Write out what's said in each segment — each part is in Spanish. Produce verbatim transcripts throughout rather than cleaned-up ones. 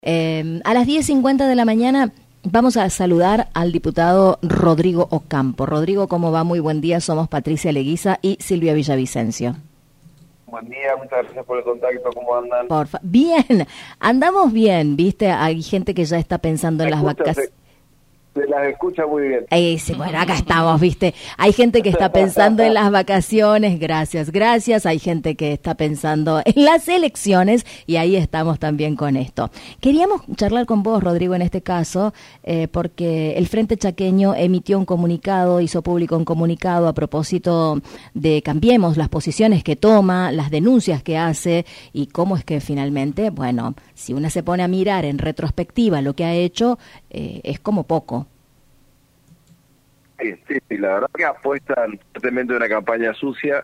Eh, a las diez cincuenta de la mañana vamos a saludar al diputado Rodrigo Ocampo. Rodrigo, ¿cómo va? Muy buen día. Somos Patricia Leguiza y Silvia Villavicencio. Buen día, muchas gracias por el contacto. ¿Cómo andan? Porfa. Bien, andamos bien, ¿viste? Hay gente que ya está pensando en las vacaciones. Se las escucha muy bien. Eh, sí, bueno, acá estamos, ¿viste? Hay gente que está pensando en las vacaciones, gracias, gracias. Hay gente que está pensando en las elecciones y ahí estamos también con esto. Queríamos charlar con vos, Rodrigo, en este caso, eh, porque el Frente Chaqueño emitió un comunicado, hizo público un comunicado a propósito de Cambiemos, las posiciones que toma, las denuncias que hace y cómo es que finalmente, bueno, si uno se pone a mirar en retrospectiva lo que ha hecho, eh, es como poco. Sí, sí, sí, la verdad que apuestan fuertemente una campaña sucia,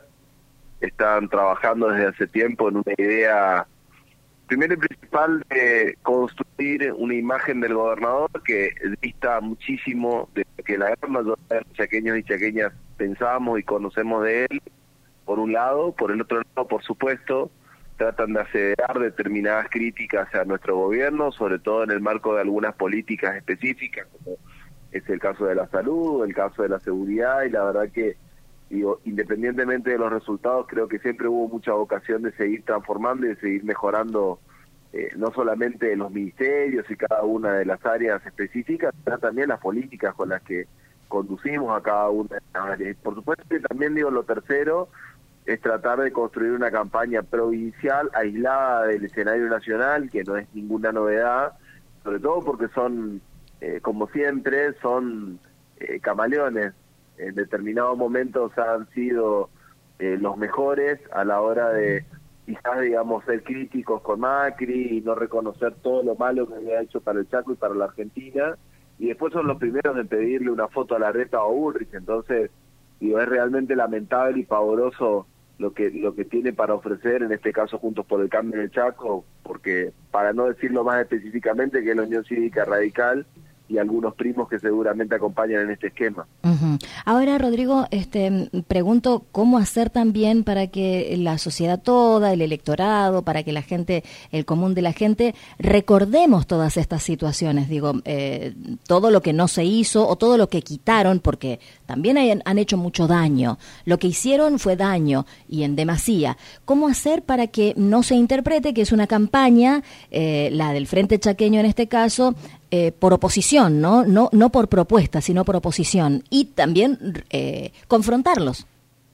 están trabajando desde hace tiempo en una idea, primero y principal, de construir una imagen del gobernador que dista muchísimo de lo que la gran mayoría de los chaqueños y chaqueñas pensamos y conocemos de él, por un lado. Por el otro lado, por supuesto, tratan de acelerar determinadas críticas a nuestro gobierno, sobre todo en el marco de algunas políticas específicas, como es el caso de la salud, el caso de la seguridad, y la verdad que, digo, independientemente de los resultados, creo que siempre hubo mucha vocación de seguir transformando y de seguir mejorando eh, no solamente los ministerios y cada una de las áreas específicas, sino también las políticas con las que conducimos a cada una de las áreas. Por supuesto que también, digo, lo tercero es tratar de construir una campaña provincial aislada del escenario nacional, que no es ninguna novedad, sobre todo porque son... Eh, como siempre, son eh, camaleones. En determinados momentos han sido eh, los mejores a la hora de, quizás, digamos, ser críticos con Macri y no reconocer todo lo malo que había hecho para el Chaco y para la Argentina, y después son los primeros en pedirle una foto a Larreta o a Bullrich. Entonces, digo, es realmente lamentable y pavoroso lo que lo que tiene para ofrecer, en este caso Juntos por el Cambio en el Chaco, porque, para no decirlo más específicamente, que es la Unión Cívica Radical y algunos primos que seguramente acompañan en este esquema. Uh-huh. Ahora, Rodrigo, este, pregunto cómo hacer también para que la sociedad toda, el electorado, para que la gente, el común de la gente, recordemos todas estas situaciones, digo, eh, todo lo que no se hizo o todo lo que quitaron, porque también hay, han hecho mucho daño. Lo que hicieron fue daño y en demasía. ¿Cómo hacer para que no se interprete que es una campaña, eh, la del Frente Chaqueño en este caso, Eh, por oposición, ¿no? No no por propuesta, sino por oposición, y también eh, confrontarlos?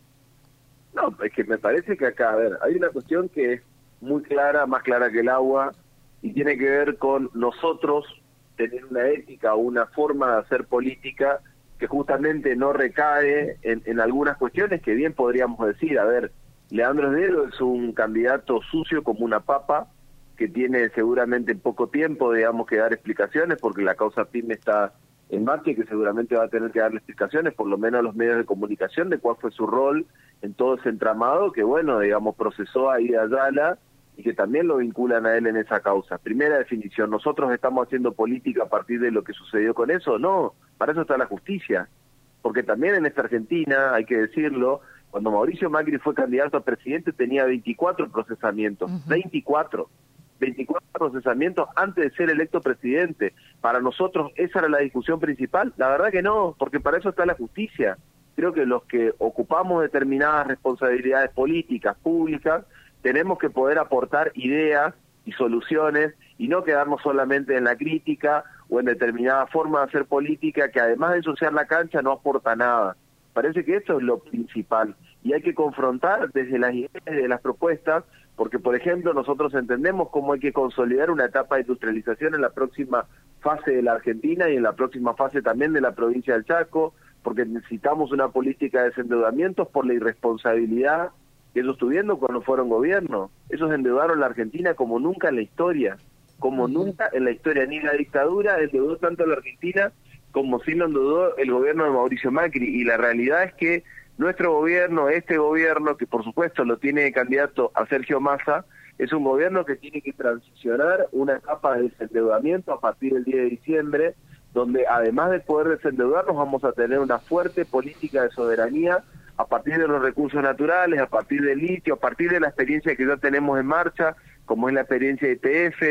No, es que me parece que acá, a ver, hay una cuestión que es muy clara, más clara que el agua, y tiene que ver con nosotros tener una ética o una forma de hacer política que justamente no recae en, en algunas cuestiones que bien podríamos decir. A ver, Leandro Esdero es un candidato sucio como una papa, que tiene seguramente poco tiempo, digamos, que dar explicaciones, porque la causa PYME está en marcha y que seguramente va a tener que darle explicaciones, por lo menos a los medios de comunicación, de cuál fue su rol en todo ese entramado que, bueno, digamos, procesó a Ida Ayala y que también lo vinculan a él en esa causa. Primera definición, ¿nosotros estamos haciendo política a partir de lo que sucedió con eso? No, para eso está la justicia, porque también en esta Argentina, hay que decirlo, cuando Mauricio Macri fue candidato a presidente tenía veinticuatro procesamientos, uh-huh. veinticuatro. veinticuatro procesamientos antes de ser electo presidente. Para nosotros, ¿esa era la discusión principal? La verdad que no, porque para eso está la justicia. Creo que los que ocupamos determinadas responsabilidades políticas, públicas, tenemos que poder aportar ideas y soluciones y no quedarnos solamente en la crítica o en determinada forma de hacer política que, además de ensuciar la cancha, no aporta nada. Parece que eso es lo principal y hay que confrontar desde las ideas y de las propuestas, porque, por ejemplo, nosotros entendemos cómo hay que consolidar una etapa de industrialización en la próxima fase de la Argentina y en la próxima fase también de la provincia del Chaco, porque necesitamos una política de desendeudamientos por la irresponsabilidad que ellos tuvieron cuando fueron gobierno. Ellos endeudaron la Argentina como nunca en la historia, como nunca en la historia, ni la dictadura endeudó tanto a la Argentina como sí lo endeudó el gobierno de Mauricio Macri, y la realidad es que nuestro gobierno, este gobierno, que por supuesto lo tiene de candidato a Sergio Massa, es un gobierno que tiene que transicionar una etapa de desendeudamiento a partir del diez de diciembre, donde además de poder desendeudarnos vamos a tener una fuerte política de soberanía a partir de los recursos naturales, a partir del litio, a partir de la experiencia que ya tenemos en marcha, como es la experiencia de I P F,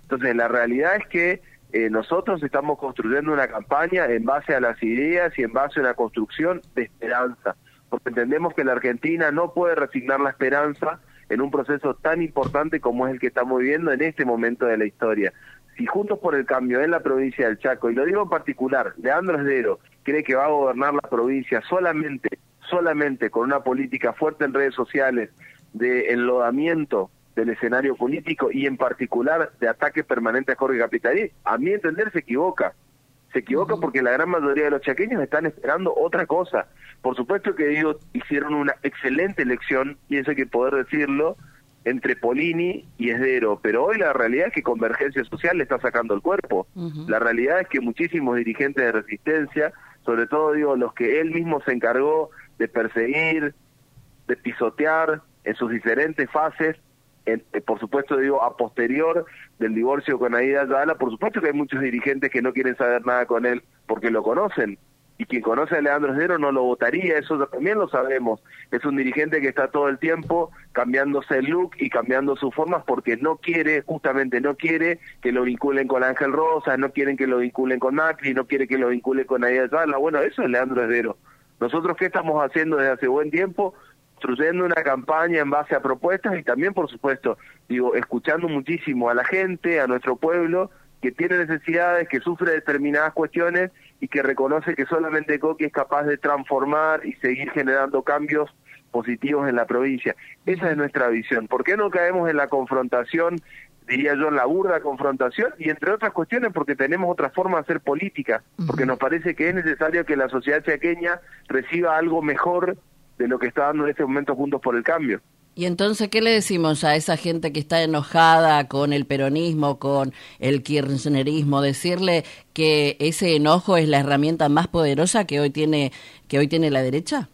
Entonces, la realidad es que eh, nosotros estamos construyendo una campaña en base a las ideas y en base a una construcción de esperanza, porque entendemos que la Argentina no puede resignar la esperanza en un proceso tan importante como es el que estamos viviendo en este momento de la historia. Si Juntos por el Cambio en la provincia del Chaco, y lo digo en particular, Leandro Esdero cree que va a gobernar la provincia solamente, solamente con una política fuerte en redes sociales de enlodamiento del escenario político y en particular de ataque permanente a Jorge Capitani, a mi entender se equivoca. Se equivoca porque la gran mayoría de los chaqueños están esperando otra cosa. Por supuesto que ellos hicieron una excelente elección, y eso hay que poder decirlo, entre Polini y Esdero, pero hoy la realidad es que Convergencia Social le está sacando el cuerpo. Uh-huh. La realidad es que muchísimos dirigentes de Resistencia, sobre todo digo los que él mismo se encargó de perseguir, de pisotear en sus diferentes fases, en, eh, por supuesto digo a posterior del divorcio con Aida Ayala, por supuesto que hay muchos dirigentes que no quieren saber nada con él porque lo conocen, y quien conoce a Leandro Esdero no lo votaría, eso también lo sabemos. Es un dirigente que está todo el tiempo cambiándose el look y cambiando sus formas porque no quiere, justamente no quiere que lo vinculen con Ángel Rosas, no quieren que lo vinculen con Macri, no quiere que lo vinculen con Aida Ayala. Bueno, eso es Leandro Esdero. Nosotros, ¿qué estamos haciendo desde hace buen tiempo? Construyendo una campaña en base a propuestas y también, por supuesto, digo, escuchando muchísimo a la gente, a nuestro pueblo, que tiene necesidades, que sufre determinadas cuestiones y que reconoce que solamente Coqui es capaz de transformar y seguir generando cambios positivos en la provincia. Esa es nuestra visión. ¿Por qué no caemos en la confrontación, diría yo, en la burda confrontación? Y entre otras cuestiones porque tenemos otra forma de hacer política, porque nos parece que es necesario que la sociedad chaqueña reciba algo mejor de lo que está dando en este momento Juntos por el Cambio. Y entonces, ¿qué le decimos a esa gente que está enojada con el peronismo, con el kirchnerismo? Decirle que ese enojo es la herramienta más poderosa que hoy tiene que hoy tiene la derecha.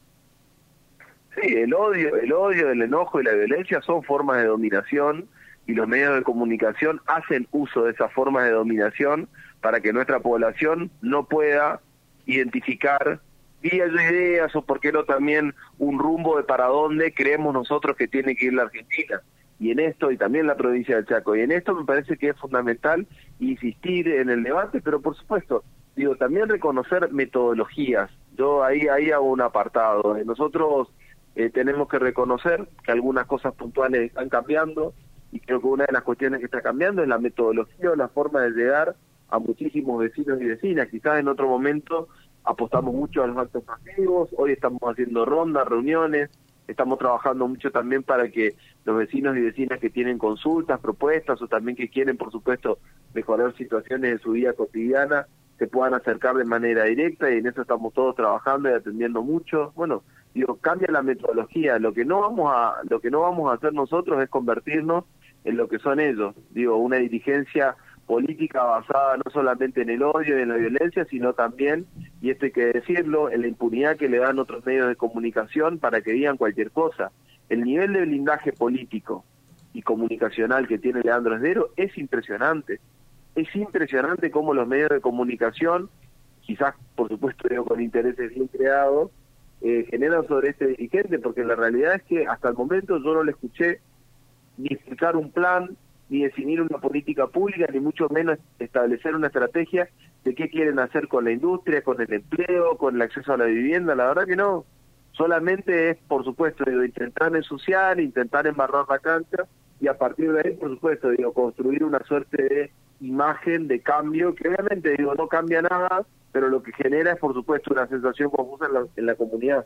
Sí, el odio, el odio, el enojo y la violencia son formas de dominación y los medios de comunicación hacen uso de esas formas de dominación para que nuestra población no pueda identificar vías de ideas o por qué no también un rumbo de para dónde creemos nosotros que tiene que ir la Argentina, y en esto, y también la provincia del Chaco, y en esto me parece que es fundamental insistir en el debate, pero por supuesto, digo, también reconocer metodologías. Yo ahí, ahí hago un apartado, nosotros eh, tenemos que reconocer que algunas cosas puntuales están cambiando, y creo que una de las cuestiones que está cambiando es la metodología o la forma de llegar a muchísimos vecinos y vecinas. Quizás en otro momento apostamos mucho a los actos masivos, hoy estamos haciendo rondas, reuniones, estamos trabajando mucho también para que los vecinos y vecinas que tienen consultas, propuestas o también que quieren, por supuesto, mejorar situaciones de su vida cotidiana, se puedan acercar de manera directa, y en eso estamos todos trabajando y atendiendo mucho. Bueno, digo, cambia la metodología, lo que no vamos a, lo que no vamos a hacer nosotros es convertirnos en lo que son ellos, digo, una dirigencia política basada no solamente en el odio y en la violencia, sino también, y esto hay que decirlo, en la impunidad que le dan otros medios de comunicación para que digan cualquier cosa. El nivel de blindaje político y comunicacional que tiene Leandro Esdero es impresionante. Es impresionante cómo los medios de comunicación, quizás por supuesto digo, con intereses bien creados, eh, generan sobre este dirigente, porque la realidad es que hasta el momento yo no le escuché ni explicar un plan, ni definir una política pública, ni mucho menos establecer una estrategia de qué quieren hacer con la industria, con el empleo, con el acceso a la vivienda. La verdad que no. Solamente es, por supuesto, digo, intentar ensuciar, intentar embarrar la cancha, y a partir de ahí, por supuesto, digo, construir una suerte de imagen de cambio, que obviamente, digo, no cambia nada, pero lo que genera es, por supuesto, una sensación confusa en la, en la comunidad.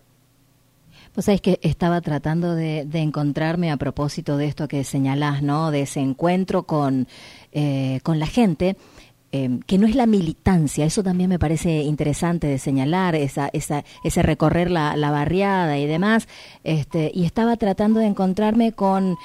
Pues sabés que estaba tratando de, de encontrarme a propósito de esto que señalás, ¿no? De ese encuentro con, eh, con la gente, eh, que no es la militancia. Eso también me parece interesante de señalar, esa, esa, ese recorrer la, la barriada y demás. Este, y estaba tratando de encontrarme con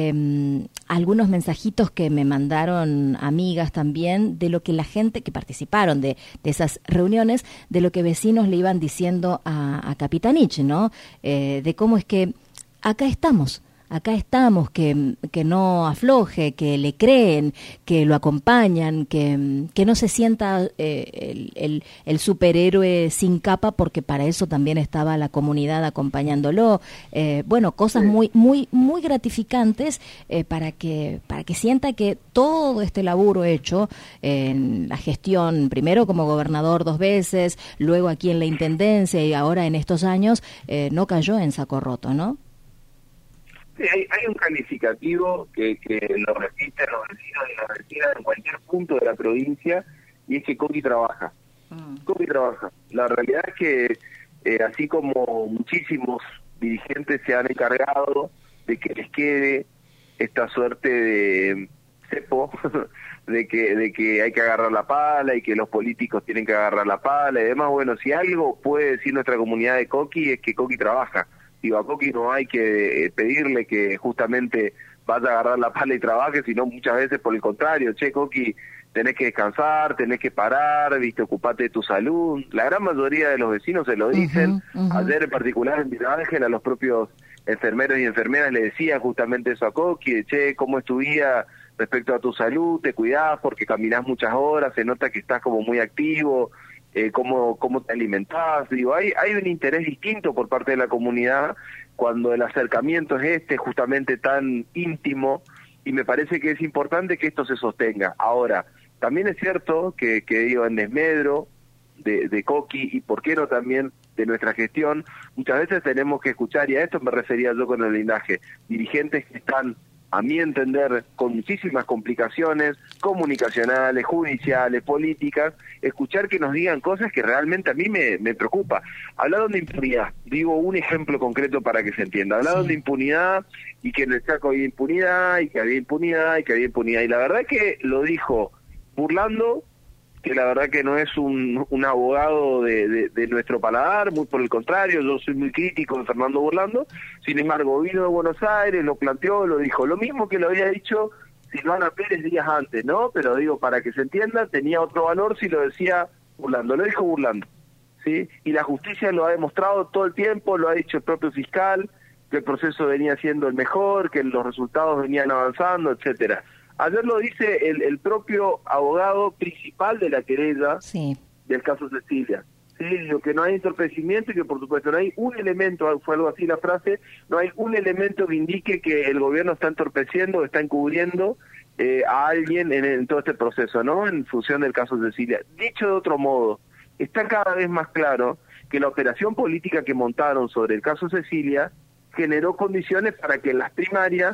eh, algunos mensajitos que me mandaron amigas también, de lo que la gente que participaron de, de esas reuniones, de lo que vecinos le iban diciendo a, a Capitanich, ¿no? Eh, de cómo es que acá estamos, acá estamos, que, que no afloje, que le creen, que lo acompañan, que, que no se sienta eh, el, el, el superhéroe sin capa, porque para eso también estaba la comunidad acompañándolo. Eh, bueno, cosas muy, muy, muy gratificantes eh, para que, para que sienta que todo este laburo hecho en la gestión, primero como gobernador dos veces, luego aquí en la intendencia y ahora en estos años, eh, no cayó en saco roto, ¿no? Sí, hay, hay un calificativo que, que lo repiten los vecinos y las vecinas en cualquier punto de la provincia, y es que Coqui trabaja. Mm. Coqui trabaja. La realidad es que, eh, así como muchísimos dirigentes se han encargado de que les quede esta suerte de cepo, de que de que hay que agarrar la pala y que los políticos tienen que agarrar la pala y demás, bueno, si algo puede decir nuestra comunidad de Coqui es que Coqui trabaja. Digo, a Coqui no hay que pedirle que justamente vaya a agarrar la pala y trabaje, sino muchas veces por el contrario, che, Coqui, tenés que descansar, tenés que parar, viste, ocupate de tu salud. La gran mayoría de los vecinos se lo dicen. Uh-huh, uh-huh. Ayer en particular en Villa Ángel a los propios enfermeros y enfermeras le decía justamente eso a Coqui, che, ¿cómo es tu vida respecto a tu salud? ¿Te cuidás porque caminás muchas horas? Se nota que estás como muy activo. Eh, cómo, cómo te alimentás, digo, hay, hay un interés distinto por parte de la comunidad cuando el acercamiento es este, justamente tan íntimo, y me parece que es importante que esto se sostenga. Ahora, también es cierto que, que digo, en desmedro de, de Coqui, y por qué no también de nuestra gestión, muchas veces tenemos que escuchar, y a esto me refería yo con el blindaje, dirigentes que están, a mi entender, con muchísimas complicaciones comunicacionales, judiciales, políticas, escuchar que nos digan cosas que realmente a mí me, me preocupa. Hablaron de impunidad, digo un ejemplo concreto para que se entienda. Hablaron sí. de impunidad, y que en el Chaco había impunidad, y que había impunidad, y que había impunidad. Y la verdad es que lo dijo burlando, que la verdad que no es un, un abogado de, de, de nuestro paladar, muy por el contrario, yo soy muy crítico de Fernando Burlando. Sin embargo, vino de Buenos Aires, lo planteó, lo dijo, lo mismo que lo había dicho Silvana Pérez días antes, ¿no? Pero digo, para que se entienda, tenía otro valor si lo decía Burlando, lo dijo Burlando, ¿sí? Y la justicia lo ha demostrado todo el tiempo, lo ha dicho el propio fiscal, que el proceso venía siendo el mejor, que los resultados venían avanzando, etcétera. Ayer lo dice el, el propio abogado principal de la querella sí. del caso Cecilia. Sí, digo que no hay entorpecimiento y que por supuesto no hay un elemento, fue algo así la frase, no hay un elemento que indique que el gobierno está entorpeciendo, está encubriendo eh, a alguien en, en todo este proceso, ¿no? En función del caso Cecilia. Dicho de otro modo, está cada vez más claro que la operación política que montaron sobre el caso Cecilia generó condiciones para que en las primarias,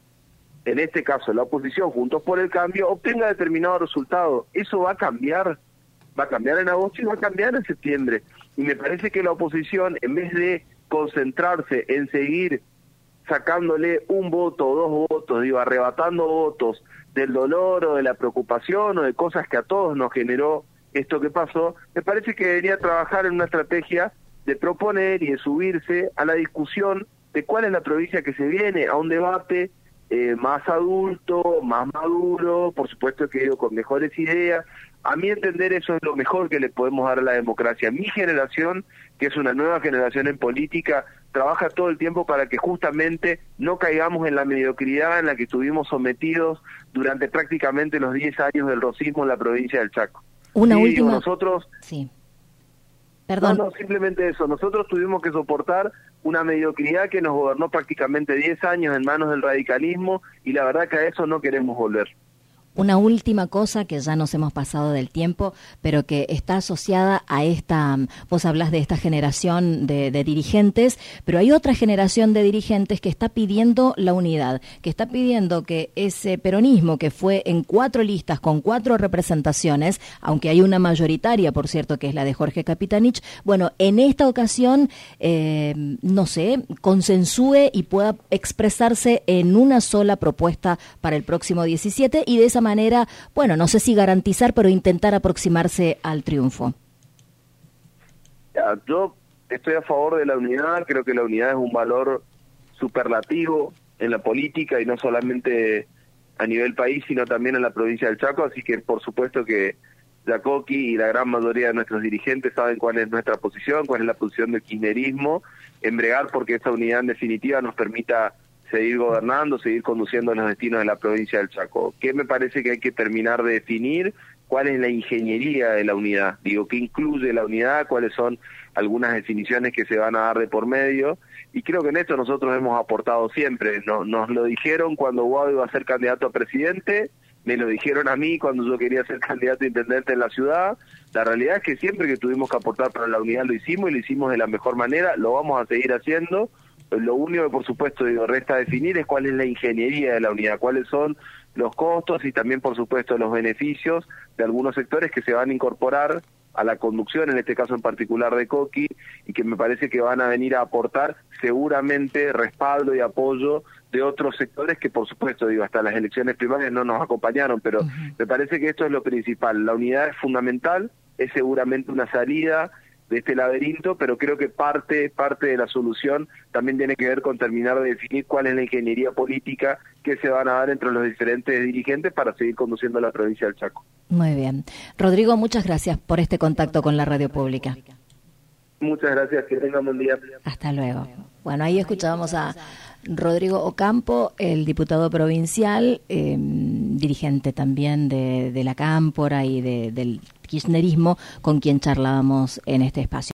en este caso la oposición, Juntos por el Cambio, obtenga determinado resultado. Eso va a cambiar, va a cambiar en agosto y va a cambiar en septiembre. Y me parece que la oposición, en vez de concentrarse en seguir sacándole un voto o dos votos, digo, arrebatando votos del dolor o de la preocupación o de cosas que a todos nos generó esto que pasó, me parece que debería trabajar en una estrategia de proponer y de subirse a la discusión de cuál es la provincia que se viene, a un debate Eh, más adulto, más maduro, por supuesto que digo con mejores ideas. A mi entender eso es lo mejor que le podemos dar a la democracia. Mi generación, que es una nueva generación en política, trabaja todo el tiempo para que justamente no caigamos en la mediocridad en la que estuvimos sometidos durante prácticamente los diez años del rosismo en la provincia del Chaco. Una sí, última... digo, nosotros... Sí. Perdón. No, no, simplemente eso. Nosotros tuvimos que soportar una mediocridad que nos gobernó prácticamente diez años en manos del radicalismo, y la verdad que a eso no queremos volver. Una última cosa que ya nos hemos pasado del tiempo, pero que está asociada a esta, vos hablás de esta generación de, de dirigentes, pero hay otra generación de dirigentes que está pidiendo la unidad, que está pidiendo que ese peronismo que fue en cuatro listas con cuatro representaciones, aunque hay una mayoritaria, por cierto, que es la de Jorge Capitanich, bueno, en esta ocasión, eh, no sé, consensúe y pueda expresarse en una sola propuesta para el próximo diecisiete, y de esa manera, bueno, no sé si garantizar, pero intentar aproximarse al triunfo. Yo estoy a favor de la unidad, creo que la unidad es un valor superlativo en la política, y no solamente a nivel país, sino también en la provincia del Chaco, así que por supuesto que Coqui y la gran mayoría de nuestros dirigentes saben cuál es nuestra posición, cuál es la posición del kirchnerismo, en bregar porque esa unidad en definitiva nos permita seguir gobernando, seguir conduciendo los destinos de la provincia del Chaco. ¿Qué me parece que hay que terminar de definir? ¿Cuál es la ingeniería de la unidad? Digo, ¿qué incluye la unidad? ¿Cuáles son algunas definiciones que se van a dar de por medio? Y creo que en esto nosotros hemos aportado siempre. Nos, nos lo dijeron cuando Guado iba a ser candidato a presidente, me lo dijeron a mí cuando yo quería ser candidato a intendente en la ciudad. La realidad es que siempre que tuvimos que aportar para la unidad lo hicimos y lo hicimos de la mejor manera, lo vamos a seguir haciendo. Lo único que por supuesto digo, resta definir es cuál es la ingeniería de la unidad, cuáles son los costos y también por supuesto los beneficios de algunos sectores que se van a incorporar a la conducción, en este caso en particular de Coqui, y que me parece que van a venir a aportar seguramente respaldo y apoyo de otros sectores que por supuesto digo hasta las elecciones primarias no nos acompañaron, pero uh-huh. me parece que esto es lo principal. La unidad es fundamental, es seguramente una salida de este laberinto, pero creo que parte parte de la solución también tiene que ver con terminar de definir cuál es la ingeniería política que se van a dar entre los diferentes dirigentes para seguir conduciendo la provincia del Chaco. Muy bien. Rodrigo, muchas gracias por este contacto con la radio pública. Muchas gracias, que tengan buen día. Hasta luego. Bueno, ahí escuchábamos a Rodrigo Ocampo, el diputado provincial, eh, dirigente también de, de la Cámpora y de, del kirchnerismo, con quien charlábamos en este espacio.